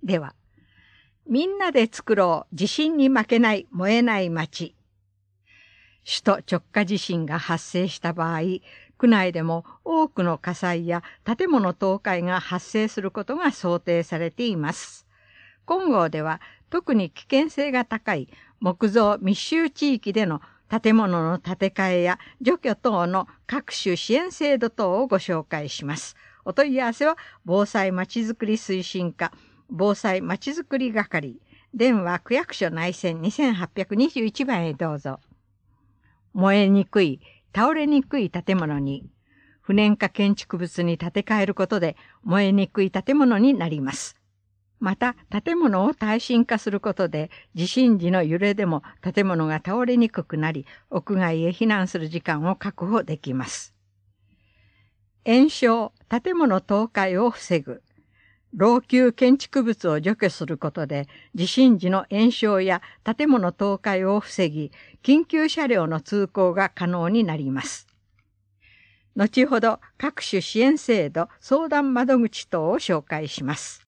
では、みんなで作ろう地震に負けない燃えない街。首都直下地震が発生した場合、区内でも多くの火災や建物倒壊が発生することが想定されています。金剛では特に危険性が高い木造密集地域での建物の建て替えや除去等の各種支援制度等をご紹介します。お問い合わせは防災まちづくり推進課防災まちづくり係電話区役所内線2821番へどうぞ。燃えにくい、倒れにくい建物に不燃化建築物に建て替えることで燃えにくい建物になります。また、建物を耐震化することで、地震時の揺れでも建物が倒れにくくなり、屋外へ避難する時間を確保できます。延焼、建物倒壊を防ぐ。老朽建築物を除去することで、地震時の延焼や建物倒壊を防ぎ、緊急車両の通行が可能になります。後ほど各種支援制度、相談窓口等を紹介します。